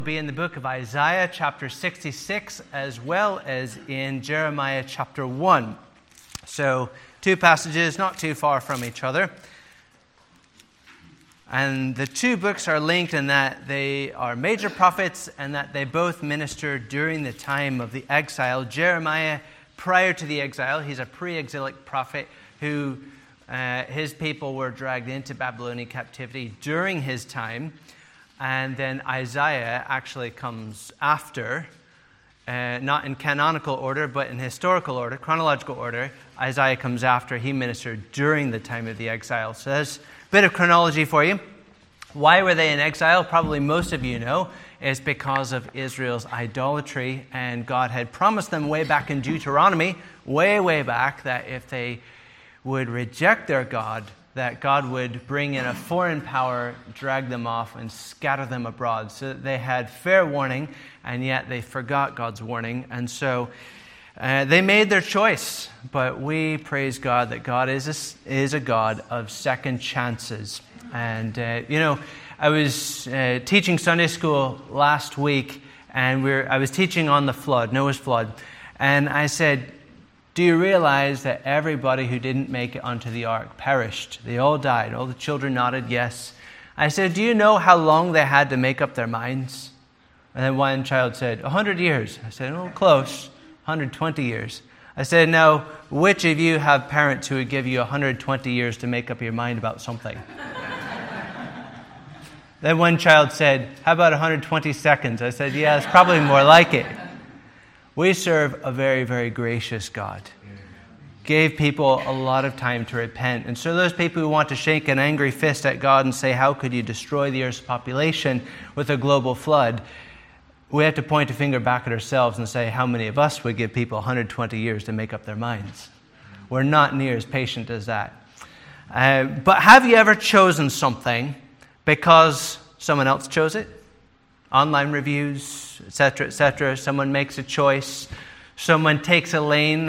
Be in the book of Isaiah chapter 66 as well as in Jeremiah chapter 1. So two passages not too far from each other. And the two books are linked in that they are major prophets and that they both ministered during the time of the exile. Jeremiah, prior to the exile, he's a pre-exilic prophet who his people were dragged into Babylonian captivity during his time. And then Isaiah actually comes after, not in canonical order, but in historical order, chronological order. Isaiah comes after. He ministered during the time of the exile. So there's a bit of chronology for you. Why were they in exile? Probably most of you know. It's because of Israel's idolatry. And God had promised them way back in Deuteronomy, way back, that if they would reject their God, that God would bring in a foreign power, drag them off, and scatter them abroad. So that they had fair warning, and yet they forgot God's warning. And so they made their choice. But we praise God that God is a God of second chances. And, I was teaching Sunday school last week, and I was teaching on the flood, Noah's flood. And I said, do you realize that everybody who didn't make it onto the ark perished? They all died. All the children nodded yes. I said, do you know how long they had to make up their minds? And then one child said, 100 years. I said, oh, close, 120 years. I said, now, which of you have parents who would give you 120 years to make up your mind about something? Then one child said, how about 120 seconds? I said, yeah, it's probably more like it. We serve a very, very gracious God. Gave people a lot of time to repent. And so those people who want to shake an angry fist at God and say, how could you destroy the earth's population with a global flood? We have to point a finger back at ourselves and say, how many of us would give people 120 years to make up their minds? We're not near as patient as that. But have you ever chosen something because someone else chose it? Online reviews, etc., etc. Someone makes a choice. Someone takes a lane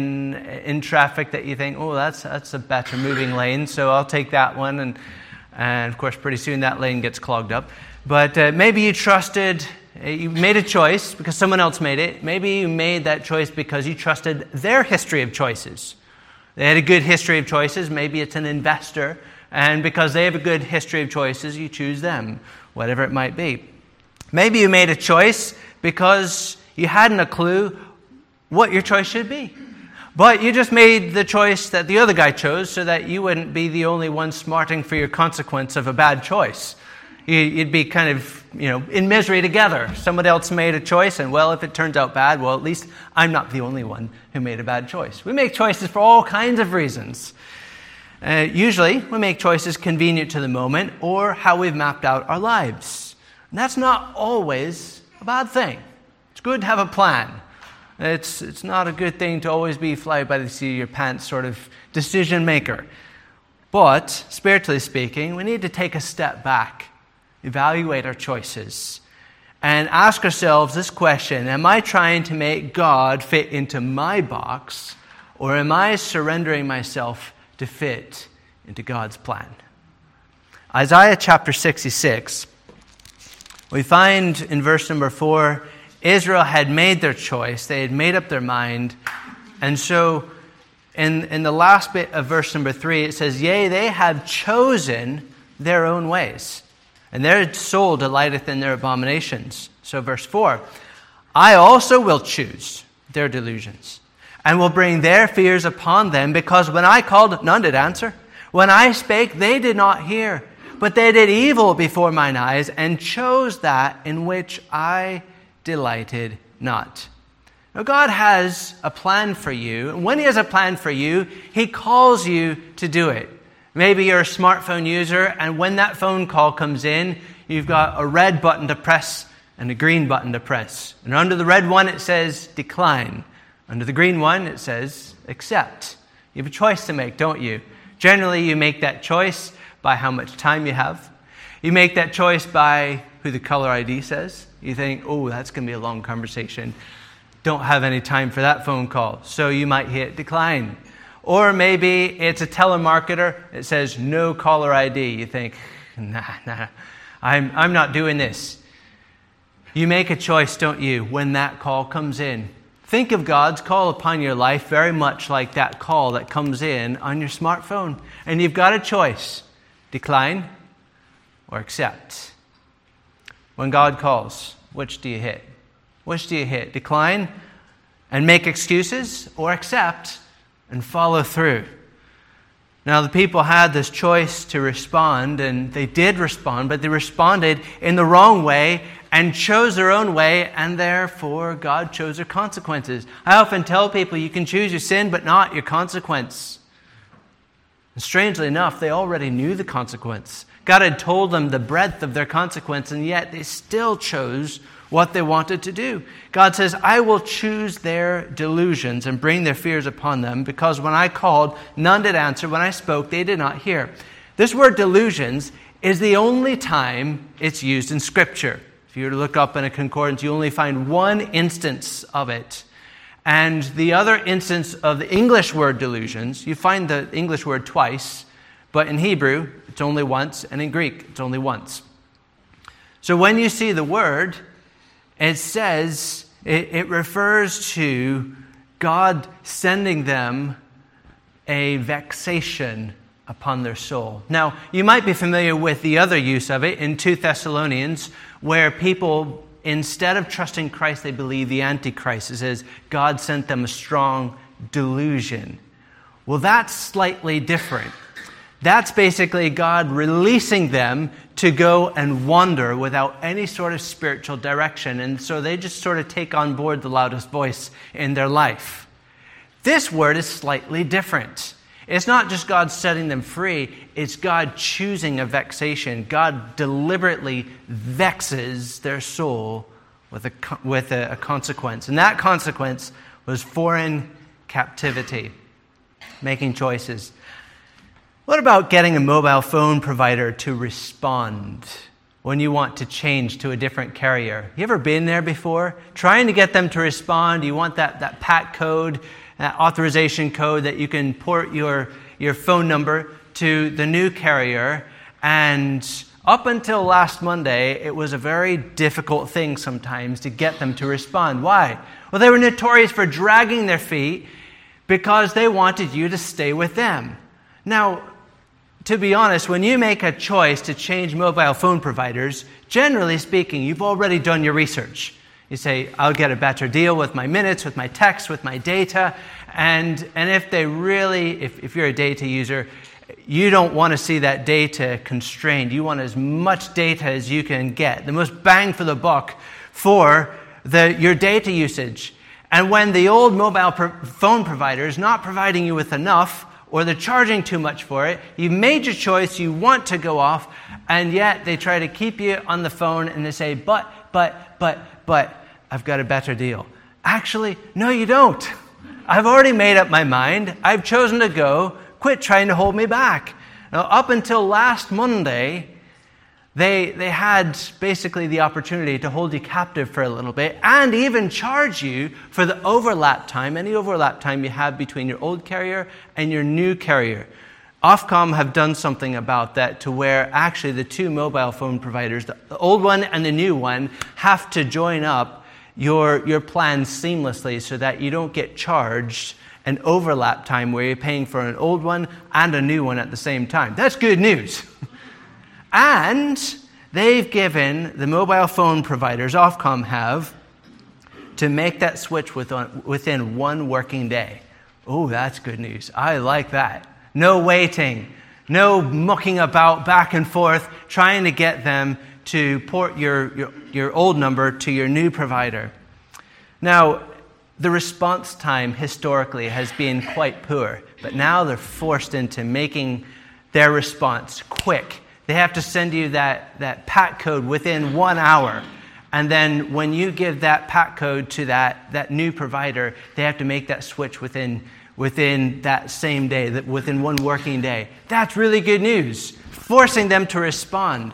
in traffic that you think, oh, that's a better moving lane, so I'll take that one. And of course, pretty soon that lane gets clogged up. But maybe you made a choice because someone else made it. Maybe you made that choice because you trusted their history of choices. They had a good history of choices. Maybe it's an investor. And because they have a good history of choices, you choose them, whatever it might be. Maybe you made a choice because you hadn't a clue what your choice should be. But you just made the choice that the other guy chose so that you wouldn't be the only one smarting for your consequence of a bad choice. You'd be kind of, in misery together. Someone else made a choice, and well, if it turns out bad, well, at least I'm not the only one who made a bad choice. We make choices for all kinds of reasons. Usually, we make choices convenient to the moment or how we've mapped out our lives. And that's not always a bad thing. It's good to have a plan. It's not a good thing to always be fly by the seat of your pants sort of decision maker. But, spiritually speaking, we need to take a step back, evaluate our choices, and ask ourselves this question: am I trying to make God fit into my box, or am I surrendering myself to fit into God's plan? Isaiah chapter 66. We find in verse number 4, Israel had made their choice. They had made up their mind. And so in the last bit of verse number 3, it says, yea, they have chosen their own ways, and their soul delighteth in their abominations. So verse 4, I also will choose their delusions, and will bring their fears upon them, because when I called, none did answer. When I spake, they did not hear. But they did evil before mine eyes, and chose that in which I delighted not. Now, God has a plan for you. And when He has a plan for you, He calls you to do it. Maybe you're a smartphone user, and when that phone call comes in, you've got a red button to press and a green button to press. And under the red one, it says decline. Under the green one, it says accept. You have a choice to make, don't you? Generally, you make that choice by how much time you have. You make that choice by who the caller ID says. You think, oh, that's going to be a long conversation. Don't have any time for that phone call. So you might hit decline. Or maybe it's a telemarketer. It says no caller ID. You think, nah, I'm not doing this. You make a choice, don't you, when that call comes in? Think of God's call upon your life very much like that call that comes in on your smartphone. And you've got a choice: decline or accept. When God calls, which do you hit? Which do you hit? Decline and make excuses, or accept and follow through? Now, the people had this choice to respond, and they did respond, but they responded in the wrong way and chose their own way, and therefore God chose their consequences. I often tell people you can choose your sin, but not your consequence. And strangely enough, they already knew the consequence. God had told them the breadth of their consequence, and yet they still chose what they wanted to do. God says, I will choose their delusions and bring their fears upon them, because when I called, none did answer. When I spoke, they did not hear. This word delusions is the only time it's used in Scripture. If you were to look up in a concordance, you only find one instance of it. And the other instance of the English word delusions, you find the English word twice, but in Hebrew, it's only once, and in Greek, it's only once. So when you see the word, it says, it refers to God sending them a vexation upon their soul. Now, you might be familiar with the other use of it in 2 Thessalonians, where people, instead of trusting Christ, they believe the Antichrist. It says, God sent them a strong delusion. Well, that's slightly different. That's basically God releasing them to go and wander without any sort of spiritual direction. And so they just sort of take on board the loudest voice in their life. This word is slightly different. It's not just God setting them free, it's God choosing a vexation. God deliberately vexes their soul with a consequence. And that consequence was foreign captivity, making choices. What about getting a mobile phone provider to respond when you want to change to a different carrier? You ever been there before? Trying to get them to respond, you want that PAT code, that authorization code that you can port your phone number to the new carrier. And up until last Monday, it was a very difficult thing sometimes to get them to respond. Why? Well, they were notorious for dragging their feet because they wanted you to stay with them. Now, to be honest, when you make a choice to change mobile phone providers, generally speaking, you've already done your research. You say, I'll get a better deal with my minutes, with my text, with my data. And if they really, if you're a data user, you don't want to see that data constrained. You want as much data as you can get, the most bang for the buck for your data usage. And when the old mobile phone provider is not providing you with enough, or they're charging too much for it, you've made your choice, you want to go off, and yet they try to keep you on the phone and they say, but, I've got a better deal. Actually, no, you don't. I've already made up my mind. I've chosen to go. Quit trying to hold me back. Now, up until last Monday, they had basically the opportunity to hold you captive for a little bit and even charge you for the overlap time, any overlap time you have between your old carrier and your new carrier. Ofcom have done something about that to where actually the two mobile phone providers, the old one and the new one, have to join up your plans seamlessly so that you don't get charged an overlap time where you're paying for an old one and a new one at the same time. That's good news. And they've given the mobile phone providers, Ofcom have, to make that switch within 1 working day. Oh, that's good news. I like that. No waiting, no mucking about back and forth, trying to get them to port your old number to your new provider. Now, the response time historically has been quite poor, but now they're forced into making their response quick. They have to send you that PAT code within 1 hour. And then when you give that PAT code to that new provider, they have to make that switch within that same day, within 1 working day. That's really good news, forcing them to respond.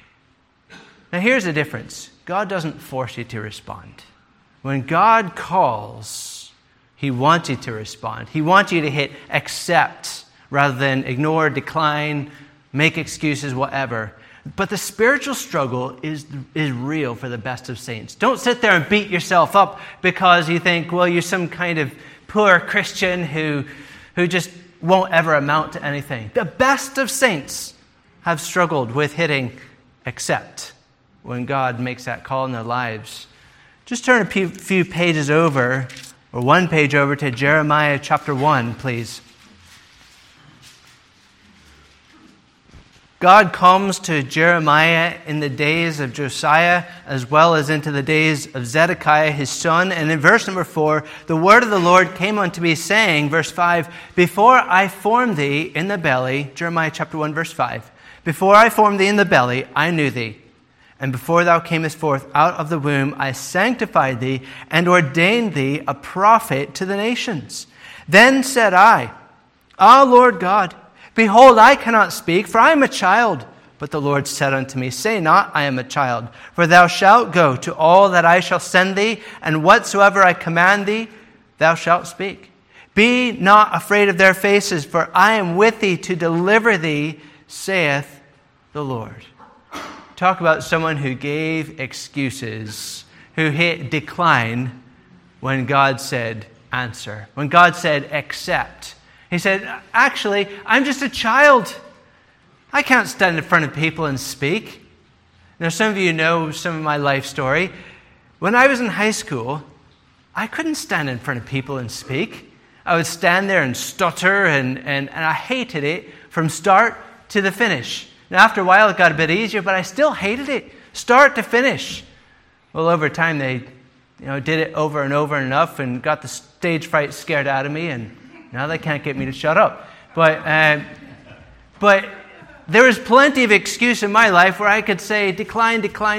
Now here's the difference. God doesn't force you to respond. When God calls, He wants you to respond. He wants you to hit accept rather than ignore, decline, make excuses, whatever. But the spiritual struggle is real for the best of saints. Don't sit there and beat yourself up because you think, well, you're some kind of poor Christian who just won't ever amount to anything. The best of saints have struggled with hitting accept when God makes that call in their lives. Just turn a few pages over, or one page over, to Jeremiah chapter 1, please. God comes to Jeremiah in the days of Josiah as well as into the days of Zedekiah his son. And in verse number 4, the word of the Lord came unto me saying, verse 5, before I formed thee in the belly, Jeremiah chapter 1 verse 5, before I formed thee in the belly, I knew thee. And before thou camest forth out of the womb, I sanctified thee and ordained thee a prophet to the nations. Then said I, Ah, Lord God, behold, I cannot speak, for I am a child. But the Lord said unto me, Say not, I am a child, for thou shalt go to all that I shall send thee, and whatsoever I command thee, thou shalt speak. Be not afraid of their faces, for I am with thee to deliver thee, saith the Lord. Talk about someone who gave excuses, who hit decline when God said answer, when God said accept. He said, actually, I'm just a child. I can't stand in front of people and speak. Now, some of you know some of my life story. When I was in high school, I couldn't stand in front of people and speak. I would stand there and stutter, and I hated it from start to the finish. Now, after a while, it got a bit easier, but I still hated it, start to finish. Well, over time, they did it over and over enough and got the stage fright scared out of me, and now they can't get me to shut up. But there was plenty of excuse in my life where I could say, decline,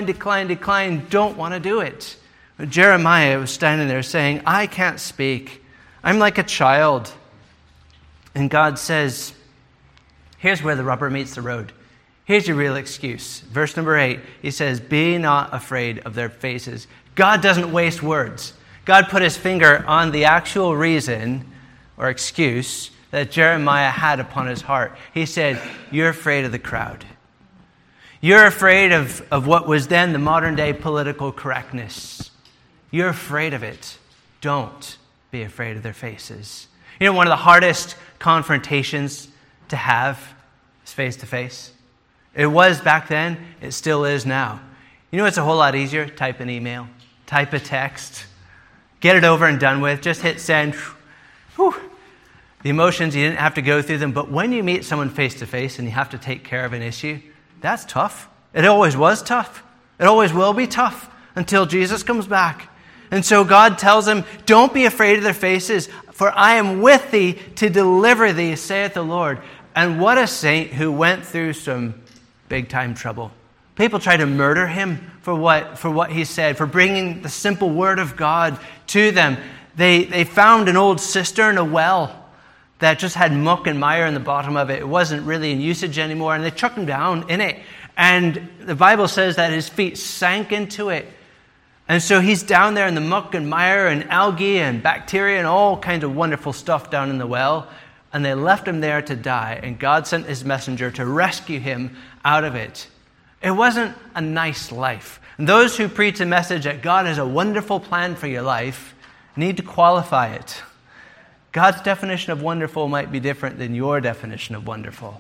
don't want to do it. But Jeremiah was standing there saying, I can't speak. I'm like a child. And God says, here's where the rubber meets the road. Here's your real excuse. Verse number 8, he says, Be not afraid of their faces. God doesn't waste words. God put his finger on the actual reason or excuse that Jeremiah had upon his heart. He said, you're afraid of the crowd. You're afraid of what was then the modern day political correctness. You're afraid of it. Don't be afraid of their faces. You know, one of the hardest confrontations to have is face to face. It was back then. It still is now. You know, it's a whole lot easier. Type an email. Type a text. Get it over and done with. Just hit send. Whew. The emotions, you didn't have to go through them. But when you meet someone face to face and you have to take care of an issue, that's tough. It always was tough. It always will be tough until Jesus comes back. And so God tells him, don't be afraid of their faces, for I am with thee to deliver thee, saith the Lord. And what a saint who went through some big time trouble. People tried to murder him for what he said, for bringing the simple word of God to them. They found an old cistern, a well, that just had muck and mire in the bottom of it. It wasn't really in usage anymore, and they chucked him down in it. And the Bible says that his feet sank into it. And so he's down there in the muck and mire and algae and bacteria and all kinds of wonderful stuff down in the well. And they left him there to die. And God sent his messenger to rescue him out of it. It wasn't a nice life. And those who preach a message that God has a wonderful plan for your life need to qualify it. God's definition of wonderful might be different than your definition of wonderful.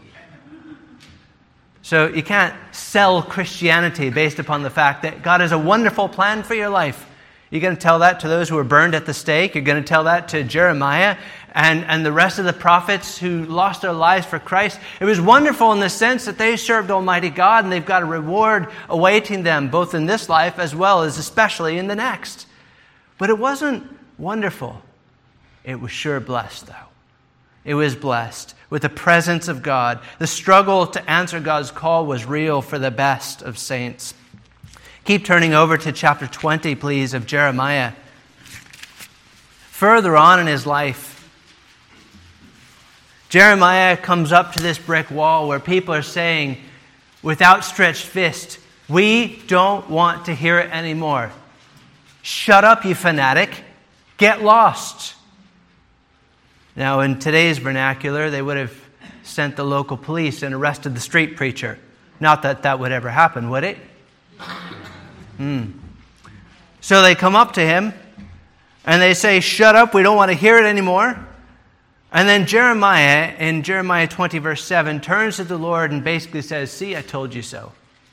So you can't sell Christianity based upon the fact that God has a wonderful plan for your life. You're going to tell that to those who were burned at the stake. You're going to tell that to Jeremiah and the rest of the prophets who lost their lives for Christ. It was wonderful in the sense that they served Almighty God and they've got a reward awaiting them both in this life as well as especially in the next. But it wasn't wonderful. It was sure blessed, though. It was blessed with the presence of God. The struggle to answer God's call was real for the best of saints. Keep turning over to chapter 20, please, of Jeremiah. Further on in his life, Jeremiah comes up to this brick wall where people are saying, with outstretched fist, we don't want to hear it anymore. Shut up, you fanatic. Get lost. Now, in today's vernacular, they would have sent the local police and arrested the street preacher. Not that that would ever happen, would it? So they come up to him and they say, shut up, we don't want to hear it anymore. And then Jeremiah, in Jeremiah 20, verse 7, turns to the Lord and basically says, see, I told you so.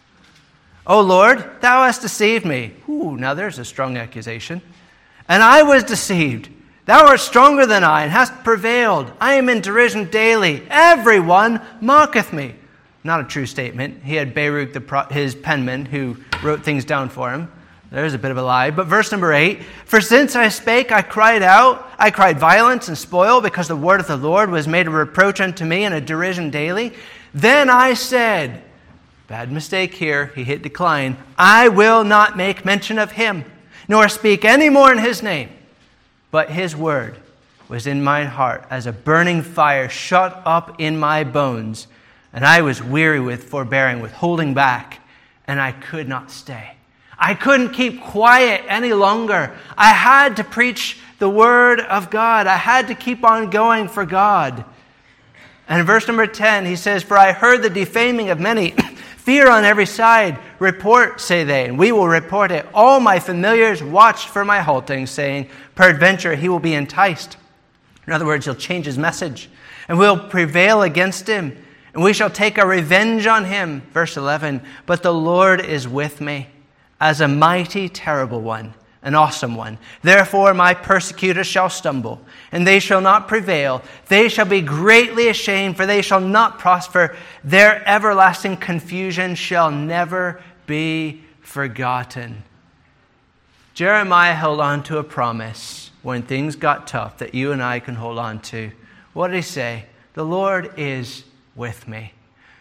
O Lord, thou hast deceived me. Ooh, now there's a strong accusation. And I was deceived. Thou art stronger than I, and hast prevailed. I am in derision daily. Everyone mocketh me. Not a true statement. He had Baruch, his penman, who wrote things down for him. There's a bit of a lie. But verse number 8, for since I spake, I cried out. I cried violence and spoil, because the word of the Lord was made a reproach unto me and a derision daily. Then I said, bad mistake here, he hit decline, I will not make mention of him, nor speak any more in his name. But his word was in my heart as a burning fire shut up in my bones. And I was weary with forbearing, with holding back, and I could not stay. I couldn't keep quiet any longer. I had to preach the word of God. I had to keep on going for God. And in verse number 10, he says, for I heard the defaming of many, fear on every side. Report, say they, and we will report it. All my familiars watched for my halting, saying, peradventure he will be enticed. In other words, he'll change his message, and we'll prevail against him, and we shall take our revenge on him. Verse 11, but the Lord is with me, as a mighty, terrible one, an awesome one. Therefore my persecutors shall stumble, and they shall not prevail. They shall be greatly ashamed, for they shall not prosper. Their everlasting confusion shall never be forgotten. Jeremiah held on to a promise when things got tough that you and I can hold on to. What did he say? The Lord is with me.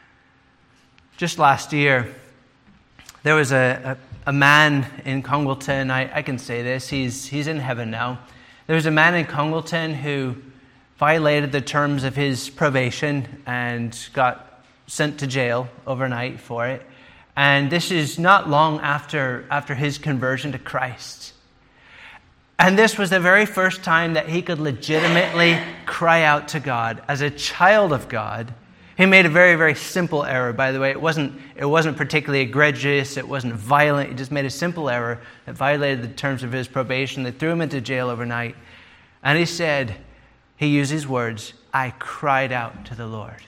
Just last year, there was a man in Congleton. I can say this. He's in heaven now. There was a man in Congleton who violated the terms of his probation and got sent to jail overnight for it. And this is not long after his conversion to Christ. And this was the very first time that he could legitimately cry out to God. As a child of God, he made a very, very simple error, by the way. It wasn't particularly egregious. It wasn't violent. He just made a simple error that violated the terms of his probation. They threw him into jail overnight. And he said, he used his words, I cried out to the Lord,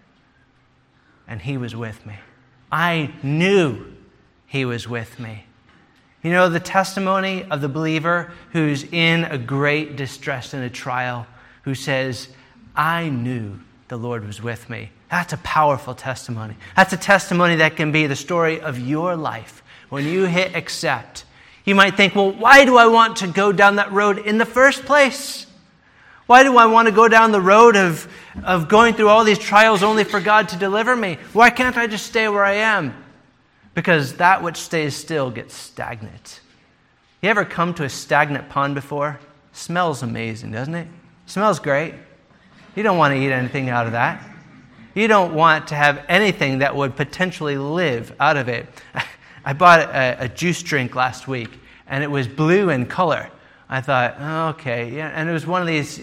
and he was with me. I knew he was with me. You know, the testimony of the believer who's in a great distress in a trial, who says, I knew the Lord was with me. That's a powerful testimony. That's a testimony that can be the story of your life. When you hit accept, you might think, well, why do I want to go down that road in the first place? Why do I want to go down the road of going through all these trials only for God to deliver me? Why can't I just stay where I am? Because that which stays still gets stagnant. You ever come to a stagnant pond before? Smells amazing, doesn't it? Smells great. You don't want to eat anything out of that. You don't want to have anything that would potentially live out of it. I bought a juice drink last week, and it was blue in color. I thought, oh, okay, yeah, and it was one of these,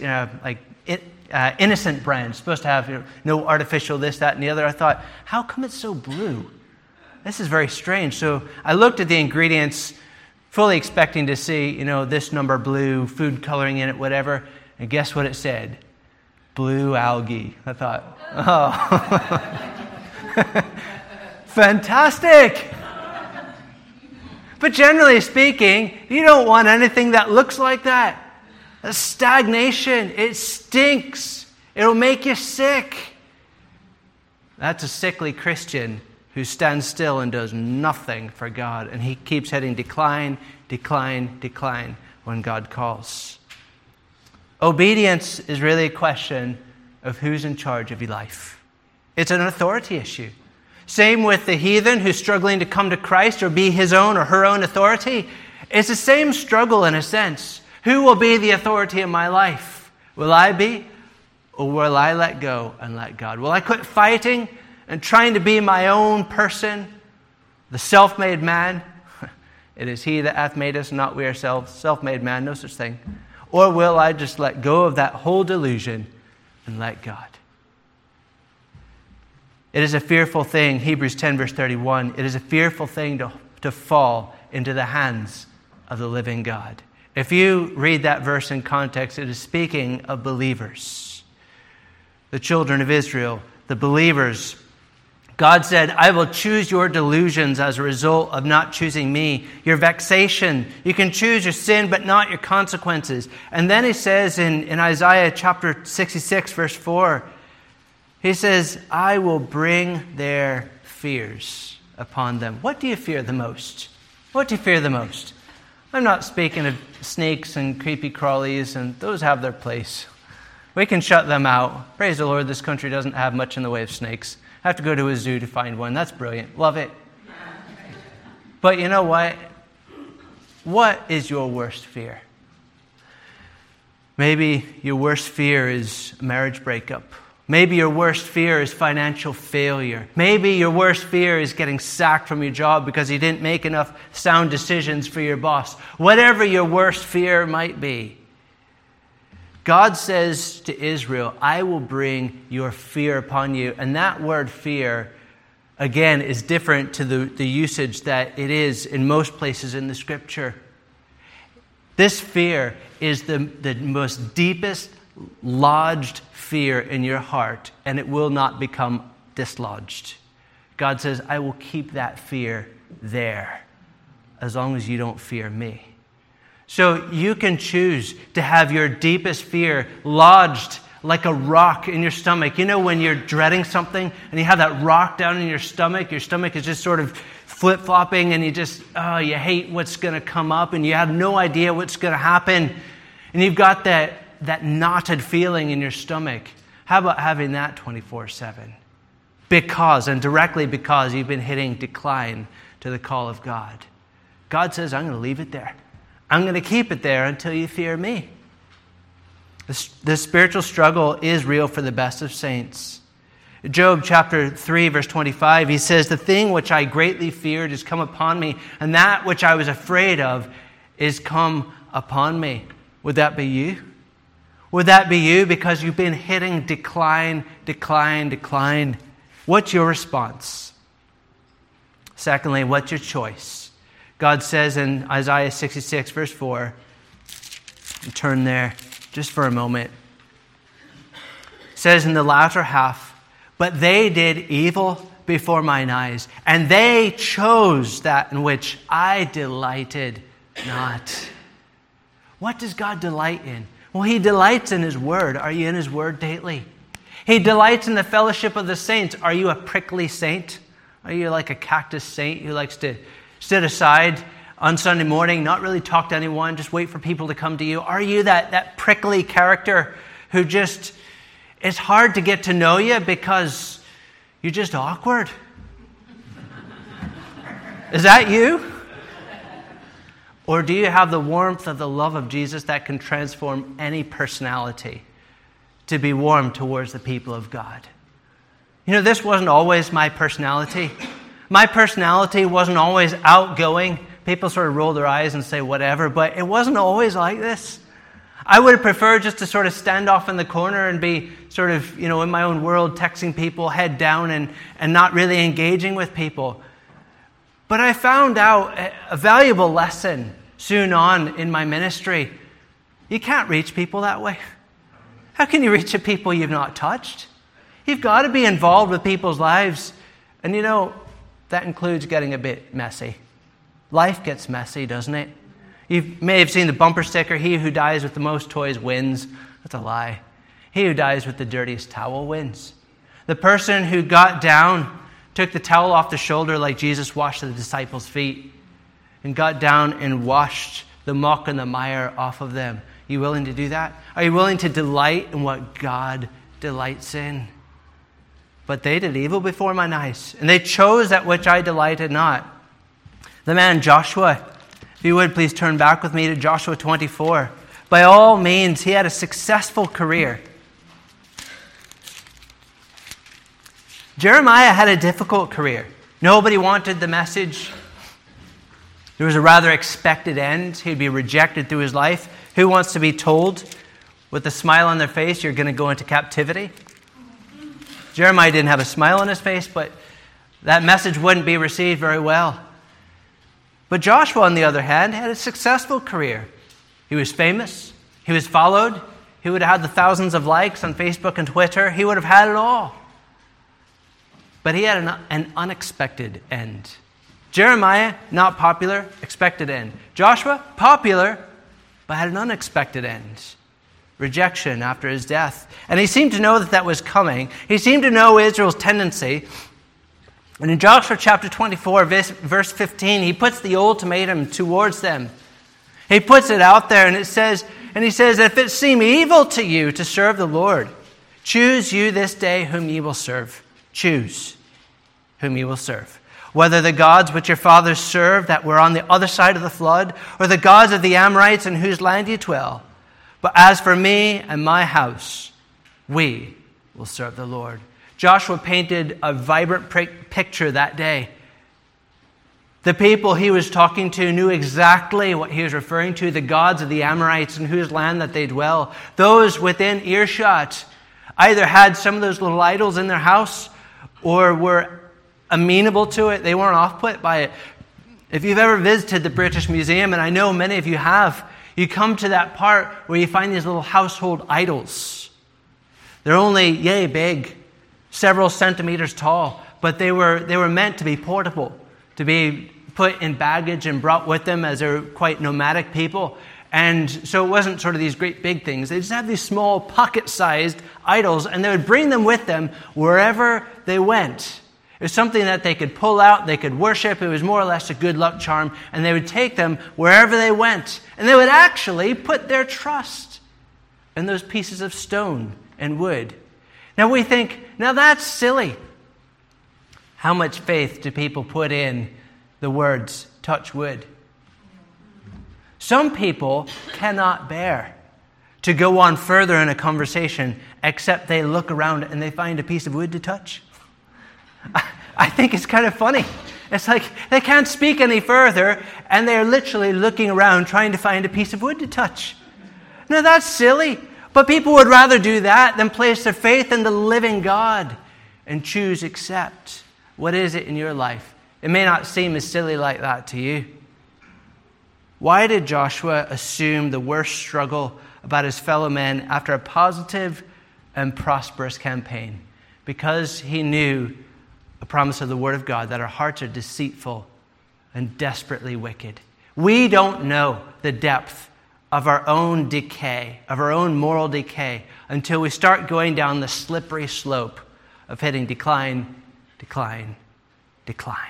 innocent brands, supposed to have no artificial this, that, and the other. I thought, how come it's so blue? This is very strange. So I looked at the ingredients, fully expecting to see, this number blue, food coloring in it, whatever. And guess what it said? Blue algae. I thought, oh, fantastic. But generally speaking, you don't want anything that looks like that. A stagnation. It stinks. It'll make you sick. That's a sickly Christian who stands still and does nothing for God. And he keeps hitting decline, decline, decline when God calls. Obedience is really a question of who's in charge of your life. It's an authority issue. Same with the heathen who's struggling to come to Christ or be his own or her own authority. It's the same struggle in a sense. Who will be the authority in my life? Will I be? Or will I let go and let God? Will I quit fighting and trying to be my own person, the self-made man? It is he that hath made us, not we ourselves. Self-made man, no such thing. Or will I just let go of that whole delusion and let God? It is a fearful thing, Hebrews 10 verse 31, it is a fearful thing to fall into the hands of the living God. If you read that verse in context, it is speaking of believers. The children of Israel, the believers. God said, I will choose your delusions as a result of not choosing me, your vexation. You can choose your sin, but not your consequences. And then he says in Isaiah chapter 66, verse 4, he says, I will bring their fears upon them. What do you fear the most? What do you fear the most? I'm not speaking of snakes and creepy crawlies, and those have their place. We can shut them out. Praise the Lord, this country doesn't have much in the way of snakes. I have to go to a zoo to find one. That's brilliant. Love it. But you know what? What is your worst fear? Maybe your worst fear is a marriage breakup. Maybe your worst fear is financial failure. Maybe your worst fear is getting sacked from your job because you didn't make enough sound decisions for your boss. Whatever your worst fear might be, God says to Israel, I will bring your fear upon you. And that word fear, again, is different to the usage that it is in most places in the Scripture. This fear is the most deepest lodged fear in your heart, and it will not become dislodged. God says, I will keep that fear there as long as you don't fear me. So you can choose to have your deepest fear lodged like a rock in your stomach. You know when you're dreading something and you have that rock down in your stomach is just sort of flip-flopping and you hate what's going to come up and you have no idea what's going to happen. And you've got that knotted feeling in your stomach. How about having that 24/7? Directly because you've been hitting decline to the call of God. God says, I'm going to leave it there. I'm going to keep it there until you fear me. The spiritual struggle is real for the best of saints. Job chapter 3 verse 25, he says, the thing which I greatly feared is come upon me, and that which I was afraid of is come upon me. Would that be you? Would that be you because you've been hitting decline? What's your response? Secondly, what's your choice? God says in Isaiah 66 verse 4, turn there just for a moment. It says in the latter half, but they did evil before mine eyes, and they chose that in which I delighted not. What does God delight in? Well, He delights in His Word. Are you in His Word daily? He delights in the fellowship of the saints. Are you a prickly saint? Are you like a cactus saint who likes to sit aside on Sunday morning, not really talk to anyone, just wait for people to come to you? Are you that prickly character who just, it's hard to get to know you because you're just awkward? Is that you? Or do you have the warmth of the love of Jesus that can transform any personality to be warm towards the people of God? You know, this wasn't always my personality. My personality wasn't always outgoing. People sort of roll their eyes and say whatever, but it wasn't always like this. I would have preferred just to sort of stand off in the corner and be sort of, in my own world, texting people, head down, and not really engaging with people. But I found out a valuable lesson soon on in my ministry. You can't reach people that way. How can you reach the people you've not touched? You've got to be involved with people's lives. And that includes getting a bit messy. Life gets messy, doesn't it? You may have seen the bumper sticker, he who dies with the most toys wins. That's a lie. He who dies with the dirtiest towel wins. The person who got down, took the towel off the shoulder like Jesus washed the disciples' feet, and got down and washed the muck and the mire off of them. Are you willing to do that? Are you willing to delight in what God delights in? But they did evil before mine eyes, and they chose that which I delighted not. The man Joshua, if you would please turn back with me to Joshua 24. By all means, he had a successful career. Jeremiah had a difficult career. Nobody wanted the message. There was a rather expected end. He'd be rejected through his life. Who wants to be told with a smile on their face, you're going to go into captivity? Jeremiah didn't have a smile on his face, but that message wouldn't be received very well. But Joshua, on the other hand, had a successful career. He was famous. He was followed. He would have had the thousands of likes on Facebook and Twitter. He would have had it all. But he had an unexpected end. Jeremiah, not popular, expected end. Joshua, popular, but had an unexpected end. Rejection after his death. And he seemed to know that was coming. He seemed to know Israel's tendency. And in Joshua chapter 24, verse 15, he puts the ultimatum towards them. He puts it out there, and he says, if it seem evil to you to serve the Lord, choose you this day whom ye will serve. Choose whom ye will serve. Whether the gods which your fathers served that were on the other side of the flood, or the gods of the Amorites in whose land ye dwell. But as for me and my house, we will serve the Lord. Joshua painted a vibrant picture that day. The people he was talking to knew exactly what he was referring to, the gods of the Amorites in whose land that they dwell. Those within earshot either had some of those little idols in their house or were amenable to it. They weren't off-put by it. If you've ever visited the British Museum, and I know many of you have, you come to that part where you find these little household idols. They're only yay big, several centimeters tall, but they were meant to be portable, to be put in baggage and brought with them, as they're quite nomadic people. And so it wasn't sort of these great big things. They just had these small pocket-sized idols, and they would bring them with them wherever they went. It was something that they could pull out, they could worship. It was more or less a good luck charm, and they would take them wherever they went. And they would actually put their trust in those pieces of stone and wood. Now we think, now that's silly. How much faith do people put in the words, touch wood? Some people cannot bear to go on further in a conversation except they look around and they find a piece of wood to touch. I think it's kind of funny. It's like they can't speak any further and they're literally looking around trying to find a piece of wood to touch. Now that's silly, but people would rather do that than place their faith in the living God and choose accept. What is it in your life? It may not seem as silly like that to you. Why did Joshua assume the worst struggle about his fellow men after a positive and prosperous campaign? Because he knew a promise of the Word of God that our hearts are deceitful and desperately wicked. We don't know the depth of our own decay, of our own moral decay, until we start going down the slippery slope of hitting decline, decline, decline.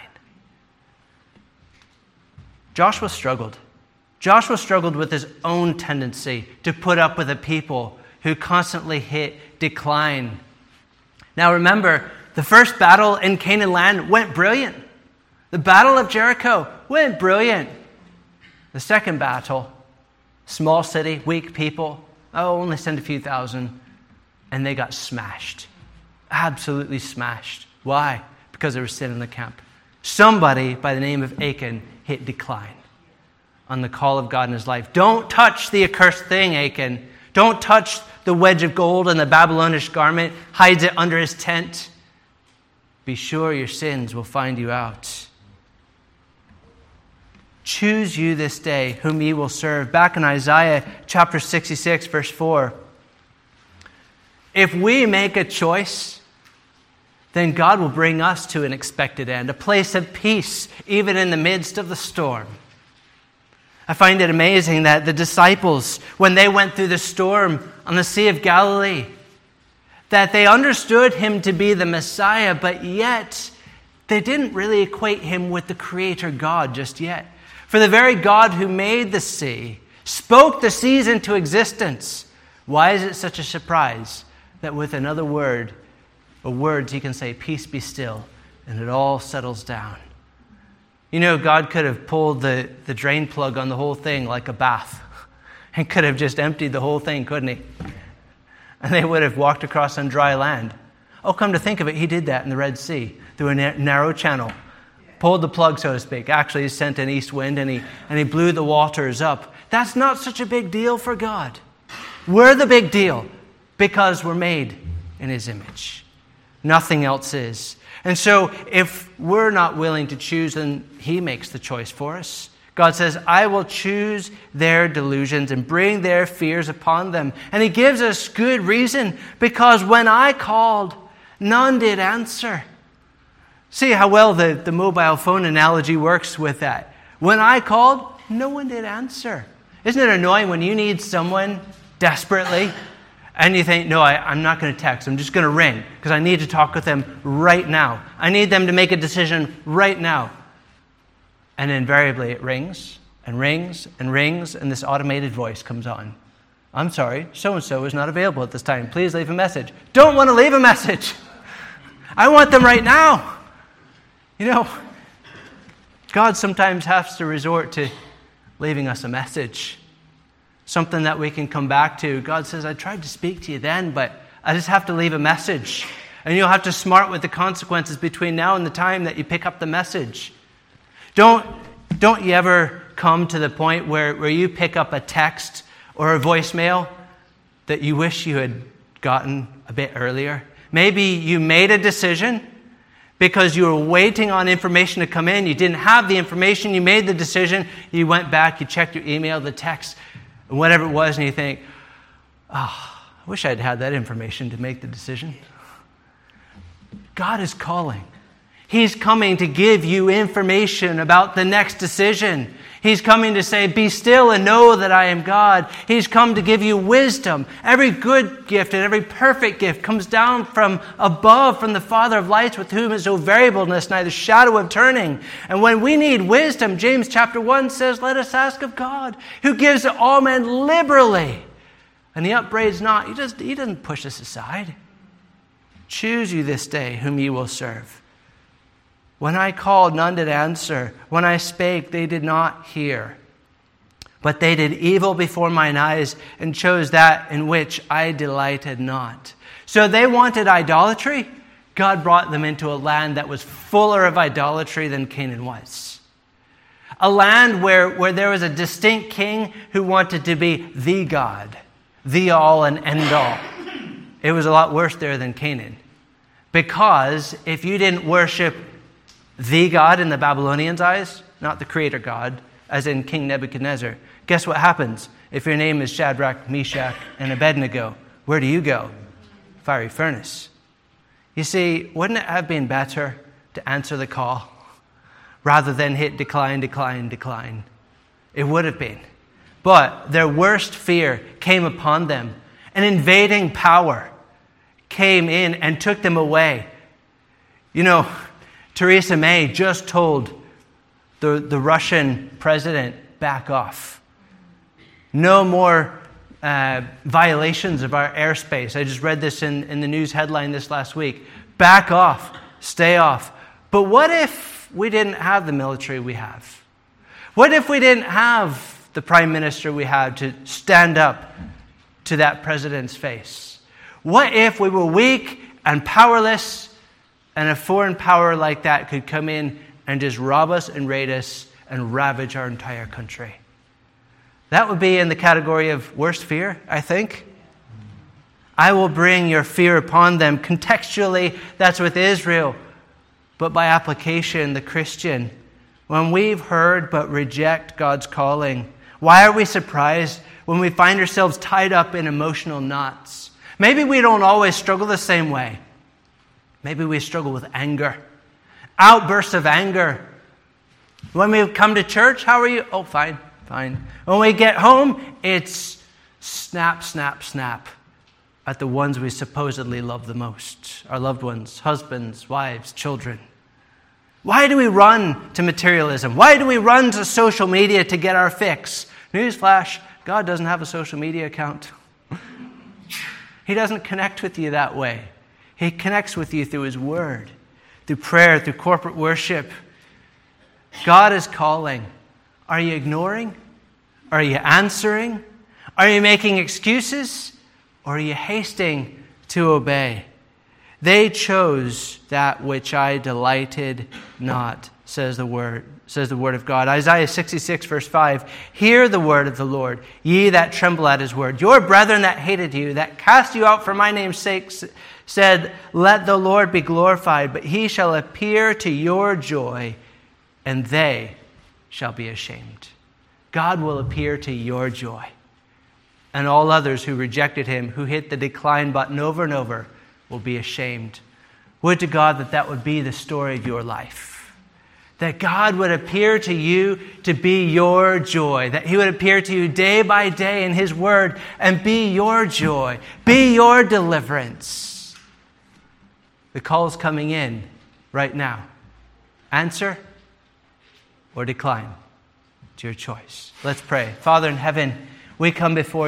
Joshua struggled. Joshua struggled with his own tendency to put up with a people who constantly hit decline. Now remember, the first battle in Canaan land went brilliant. The Battle of Jericho went brilliant. The second battle, small city, weak people, only send a few thousand, and they got smashed. Absolutely smashed. Why? Because there was sin in the camp. Somebody by the name of Achan hit decline on the call of God in his life. Don't touch the accursed thing, Achan. Don't touch the wedge of gold and the Babylonish garment. Hides it under his tent. Be sure your sins will find you out. Choose you this day whom ye will serve. Back in Isaiah chapter 66, verse 4. If we make a choice, then God will bring us to an expected end, a place of peace, even in the midst of the storm. I find it amazing that the disciples, when they went through the storm on the Sea of Galilee, that they understood him to be the Messiah, but yet they didn't really equate him with the Creator God just yet. For the very God who made the sea, spoke the seas into existence. Why is it such a surprise that with another word, or words, he can say, peace be still, and it all settles down? You know, God could have pulled the drain plug on the whole thing like a bath and could have just emptied the whole thing, couldn't he? And they would have walked across on dry land. Oh, come to think of it, he did that in the Red Sea through a narrow channel. Pulled the plug, so to speak. Actually, he sent an east wind and he blew the waters up. That's not such a big deal for God. We're the big deal because we're made in his image. Nothing else is. And so if we're not willing to choose, then he makes the choice for us. God says, I will choose their delusions and bring their fears upon them. And he gives us good reason, because when I called, none did answer. See how well the mobile phone analogy works with that. When I called, no one did answer. Isn't it annoying when you need someone desperately and you think, no, I'm not going to text. I'm just going to ring because I need to talk with them right now. I need them to make a decision right now. And invariably it rings and rings and rings, and this automated voice comes on. I'm sorry, so-and-so is not available at this time. Please leave a message. Don't want to leave a message. I want them right now. You know, God sometimes has to resort to leaving us a message, something that we can come back to. God says, I tried to speak to you then, but I just have to leave a message. And you'll have to smart with the consequences between now and the time that you pick up the message. Don't you ever come to the point where you pick up a text or a voicemail that you wish you had gotten a bit earlier? Maybe you made a decision because you were waiting on information to come in. You didn't have the information. You made the decision. You went back. You checked your email, the text, whatever it was, and you think, I wish I'd had that information to make the decision. God is calling. He's coming to give you information about the next decision. He's coming to say, be still and know that I am God. He's come to give you wisdom. Every good gift and every perfect gift comes down from above, from the Father of lights, with whom is no variableness, neither shadow of turning. And when we need wisdom, James chapter 1 says, let us ask of God, who gives to all men liberally. And he upbraids not. He doesn't push us aside. Choose you this day whom ye will serve. When I called, none did answer. When I spake, they did not hear. But they did evil before mine eyes, and chose that in which I delighted not. So they wanted idolatry. God brought them into a land that was fuller of idolatry than Canaan was. A land where there was a distinct king who wanted to be the God, the all and end all. It was a lot worse there than Canaan. Because if you didn't worship the God in the Babylonians' eyes, not the creator God, as in King Nebuchadnezzar, guess what happens? If your name is Shadrach, Meshach, and Abednego, where do you go? Fiery furnace. You see, wouldn't it have been better to answer the call rather than hit decline, decline, decline? It would have been. But their worst fear came upon them. An invading power came in and took them away. You know, Theresa May just told the Russian president, back off. No more violations of our airspace. I just read this in the news headline this last week. Back off. Stay off. But what if we didn't have the military we have? What if we didn't have the prime minister we have to stand up to that president's face? What if we were weak and powerless, and a foreign power like that could come in and just rob us and raid us and ravage our entire country? That would be in the category of worst fear, I think. I will bring your fear upon them. Contextually, that's with Israel. But by application, the Christian, when we've heard but reject God's calling, why are we surprised when we find ourselves tied up in emotional knots? Maybe we don't always struggle the same way. Maybe we struggle with anger. Outbursts of anger. When we come to church, how are you? Oh, fine. When we get home, it's snap, snap, snap at the ones we supposedly love the most. Our loved ones, husbands, wives, children. Why do we run to materialism? Why do we run to social media to get our fix? Newsflash, God doesn't have a social media account. He doesn't connect with you that way. He connects with you through His Word, through prayer, through corporate worship. God is calling. Are you ignoring? Are you answering? Are you making excuses? Or are you hasting to obey? They chose that which I delighted not, says the word of God. Isaiah 66, verse 5. Hear the word of the Lord, ye that tremble at His word. Your brethren that hated you, that cast you out for my name's sake, said, "Let the Lord be glorified, but he shall appear to your joy, and they shall be ashamed." God will appear to your joy. And all others who rejected him, who hit the decline button over and over, will be ashamed. Would to God that that would be the story of your life. That God would appear to you to be your joy. That he would appear to you day by day in his word and be your joy. Be your deliverance. The call is coming in right now. Answer or decline. It's your choice. Let's pray. Father in heaven, we come before you.